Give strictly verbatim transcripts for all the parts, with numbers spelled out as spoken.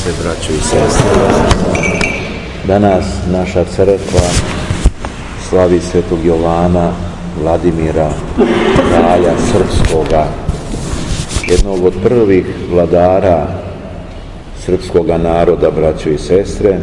se, braćo i sestre. Danas naša crkva slavi svetog Jovana Vladimira, kralja srpskoga, jednog od prvih vladara srpskoga naroda, braćo i sestre.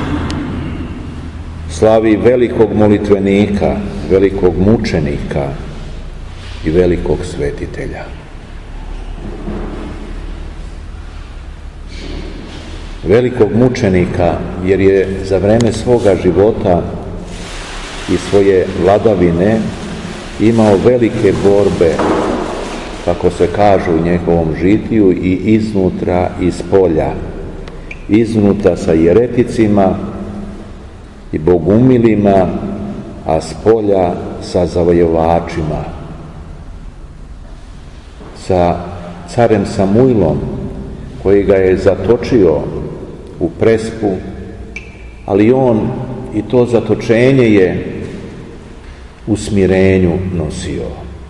Slavi velikog molitvenika, velikog mučenika i velikog svetitelja. Velikog mučenika, jer je za vreme svoga života i svoje vladavine imao velike borbe, kako se kaže u njegovom žitiju, i iznutra i spolja. Iznutra sa jereticima i bogumilima, a spolja sa zavojevačima. Sa carem Samuilom, koji ga je zatočio u prespu, ali on i to zatočenje je u smirenju nosio.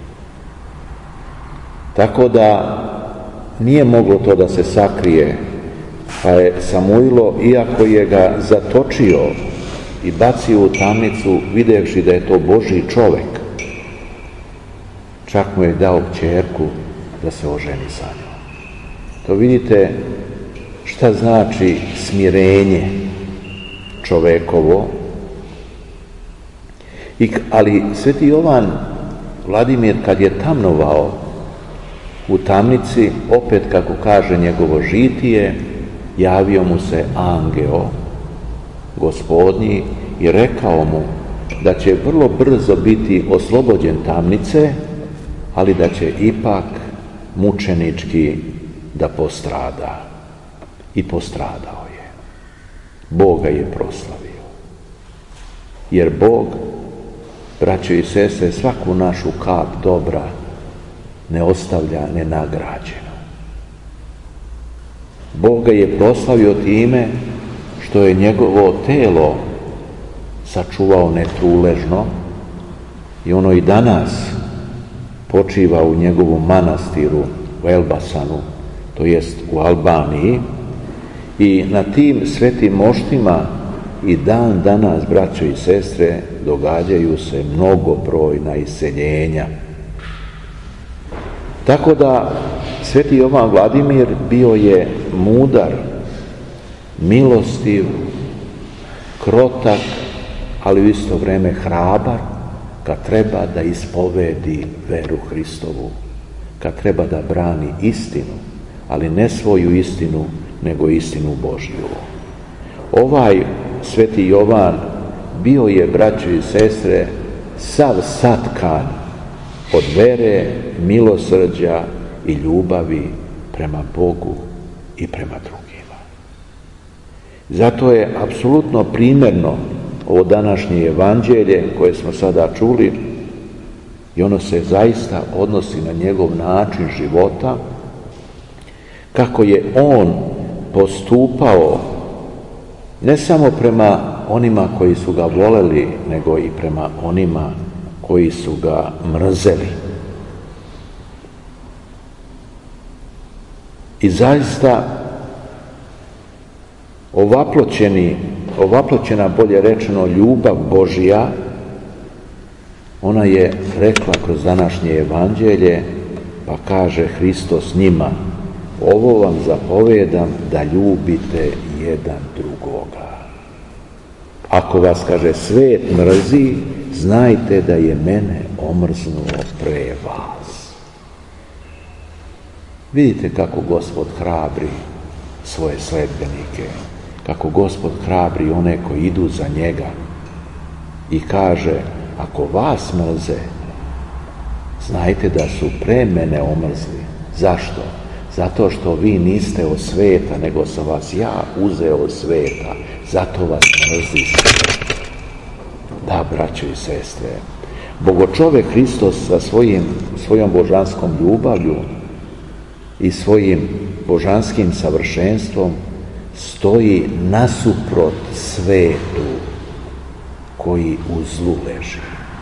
Tako da nije moglo to da se sakrije, pa je Samuilo, iako je ga zatočio i bacio u tamnicu, videvši da je to Božji čovek, čak mu je dao kćerku da se oženi sa njom. To vidite šta znači smirenje čovekovo. I, ali sveti Jovan Vladimir, kad je tamnovao u tamnici, opet, kako kaže njegovo žitije, javio mu se angeo Gospodnji i rekao mu da će vrlo brzo biti oslobođen tamnice, ali da će ipak mučenički da postrada. I postradao je. Bog ga je proslavio. Jer Bog, braćo i sestre, svaku našu kap dobra ne ostavlja nenagrađenu. Bog ga je proslavio time što je njegovo telo sačuvao netruležno i ono i danas počiva u njegovom manastiru u Elbasanu, to jest u Albaniji, i na tim svetim moštima i dan danas, braćo i sestre, događaju se mnogobrojna iseljenja. Tako da sveti Jovan Vladimir bio je mudar, milostiv, krotak, ali u isto vreme hrabar, kad treba da ispovedi veru Hristovu, kad treba da brani istinu, ali ne svoju istinu, nego istinu Božju. Ovaj sveti Jovan bio je, braćo i sestre, sav satkan od vere, milosrđa i ljubavi prema Bogu i prema drugima. Zato je apsolutno primerno ovo današnje evanđelje koje smo sada čuli, i ono se zaista odnosi na njegov način života, kako je on postupao ne samo prema onima koji su ga voleli, nego i prema onima koji su ga mrzeli. I zaista ovaploćeni, ovaploćena, bolje rečeno, ljubav Božja, ona je rekla kroz današnje evanđelje, pa kaže Hristos njima: ovo vam zapovedam da ljubite jedan drugoga. Ako vas, kaže, svet mrzi, znajte da je mene omrznuo pre vas. Vidite kako Gospod hrabri svoje sledbenike, kako Gospod hrabri one koji idu za njega i kaže: ako vas mrze, znajte da su pre mene omrzli. Zašto? Zato što vi niste od sveta, nego sam vas ja uzeo od sveta. Zato vas mrzi svet. Da, braćo i sestre, Bogočovek Hristos sa svojim, svojom božanskom ljubavlju i svojim božanskim savršenstvom stoji nasuprot svetu koji u zlu leži.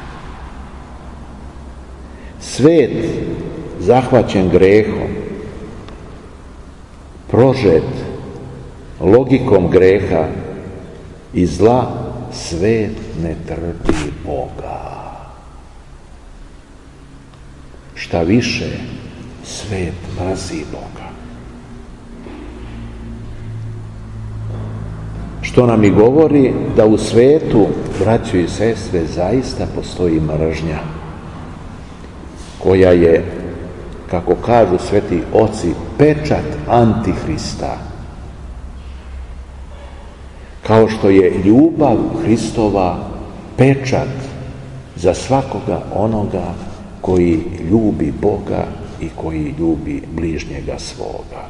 Svet zahvaćen grehom, prožet logikom greha i zla, svet ne trpi Boga. Šta više, svet mrzi Boga. Što nam i govori da u svetu, braćo i sestre, zaista postoji mržnja, koja je, kako kažu sveti oci, pečat Antihrista. Kao što je ljubav Hristova pečat za svakoga onoga koji ljubi Boga i koji ljubi bližnjega svoga.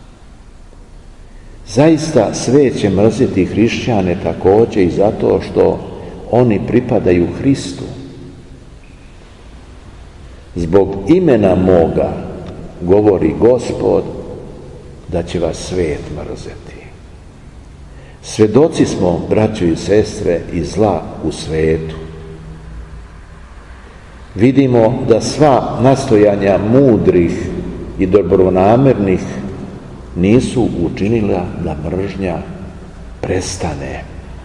Zaista svet će mrziti hrišćane također i zato što oni pripadaju Hristu. Zbog imena moga, govori Gospod, da će vas svet mrzeti. Svedoci smo, braćo i sestre, i zla u svetu. Vidimo da sva nastojanja mudrih i dobronamernih nisu učinila da mržnja prestane.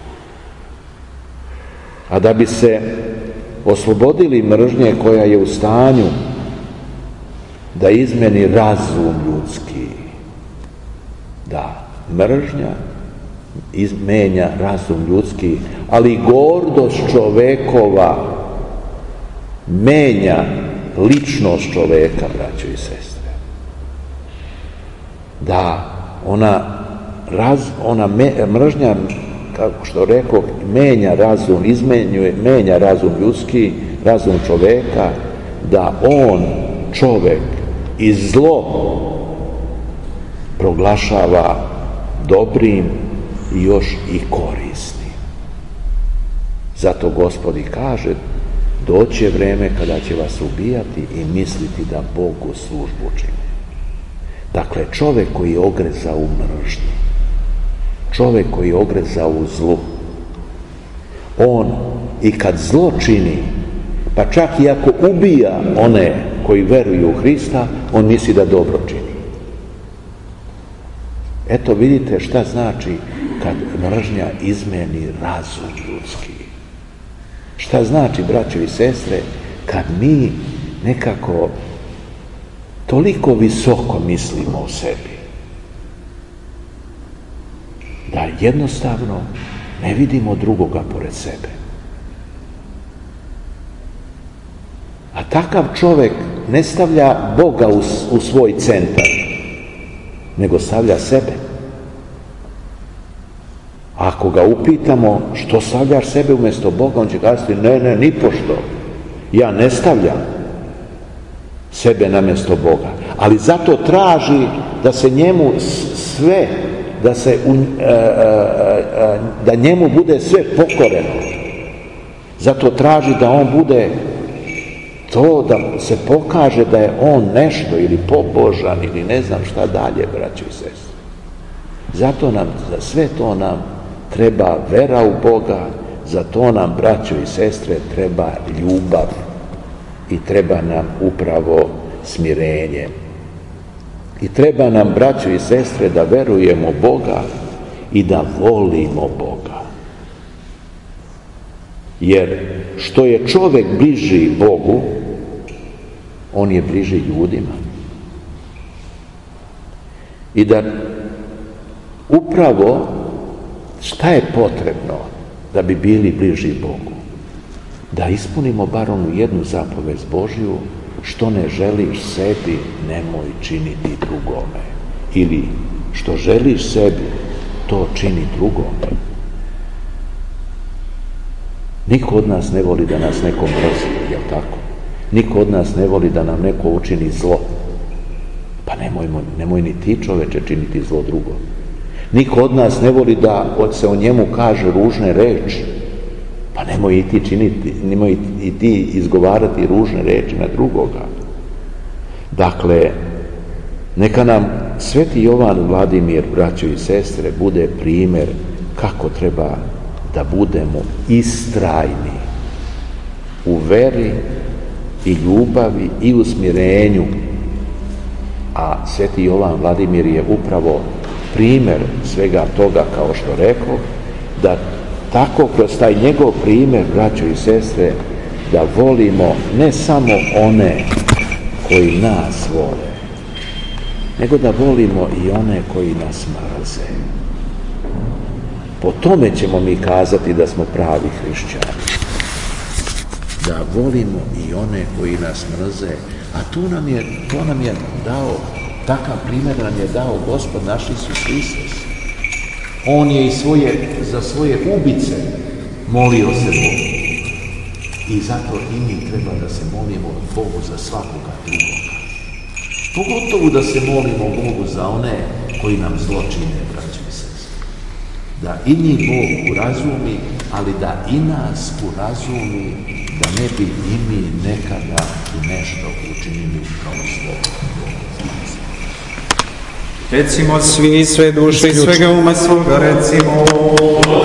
A da bi se oslobodili mržnje koja je u stanju da izmeni razum ljudski, da mržnja izmenja razum ljudski, ali gordost čovekova menja ličnost čoveka, braćo i sestre. Da ona, raz, ona me, mržnja, kako što rekao, menja razum, izmenjuje, menja razum ljudski, razum čoveka, da on, čovek, i zlo proglašava dobrim i još i korisnim. Zato Gospod i kaže, doće vreme kada će vas ubijati i misliti da Bogu službu čini. Dakle, čovek koji je ogrezao u mržnji, čovek koji je ogrezao u zlu, on i kad zlo čini, pa čak i ako ubija one koji veruju u Hrista, on misli da dobro čini. Eto vidite šta znači kad mržnja izmeni razum ljudski. Šta znači, braćo i sestre, kad mi nekako toliko visoko mislimo o sebi, da jednostavno ne vidimo drugoga pored sebe. A takav čovjek ne stavlja Boga u, u svoj centar, nego stavlja sebe. Ako ga upitamo što stavljaš sebe umjesto Boga, on će kazati ne, ne, nipošto. Ja ne stavljam sebe na mjesto Boga. Ali zato traži da se njemu sve, da se uh, uh, uh, da njemu bude sve pokoreno. Zato traži da on bude to, da se pokaže da je on nešto ili pobožan ili ne znam šta dalje, braćo i sestre. Zato nam, za sve to nam treba vera u Boga, za to nam, braćo i sestre, treba ljubav i treba nam upravo smirenje. I treba nam, braćo i sestre, da verujemo Boga i da volimo Boga. Jer što je čovjek bliži Bogu, on je bliži ljudima. I da upravo šta je potrebno da bi bili bliži Bogu? Da ispunimo bar onu jednu zapovest Božju, što ne želiš sebi, nemoj činiti drugome. Ili što želiš sebi, to čini drugome. Niko od nas ne voli da nas neko mrzi, jel tako? Niko od nas ne voli da nam neko učini zlo. Pa nemojmo, nemoj ni ti, čoveče, činiti zlo drugo. Niko od nas ne voli da se o njemu kaže ružne reči. Pa nemoj i ti činiti, nemoj i ti izgovarati ružne reči na drugoga. Dakle, neka nam sveti Jovan Vladimir, braćo i sestre, bude primjer kako treba da budemo istrajni u veri i ljubavi i u smirenju. A sveti Jovan Vladimir je upravo primjer svega toga, kao što rekao, da tako kroz taj njegov primjer, braćo i sestre, da volimo ne samo one koji nas vole, nego da volimo i one koji nas mrze. Po tome ćemo mi kazati da smo pravi hrišćani. Da volimo i one koji nas mrze, a tu nam je, to nam je dao, takav primjer nam je dao Gospod naš Isus Hristos. On je i svoje, za svoje ubice molio se Bogu. I zato i mi treba da se molimo Bogu za svakoga drugoga. Pogotovo da se molimo Bogu za one koji nam zlo čine, braćo i sestre. Da i njih Bog urazumi, ali da i nas urazumi, da ne bi i mi nekada i nešto učinili kao zlo. Recimo svi, sve duše i svega uma svoga, recimo.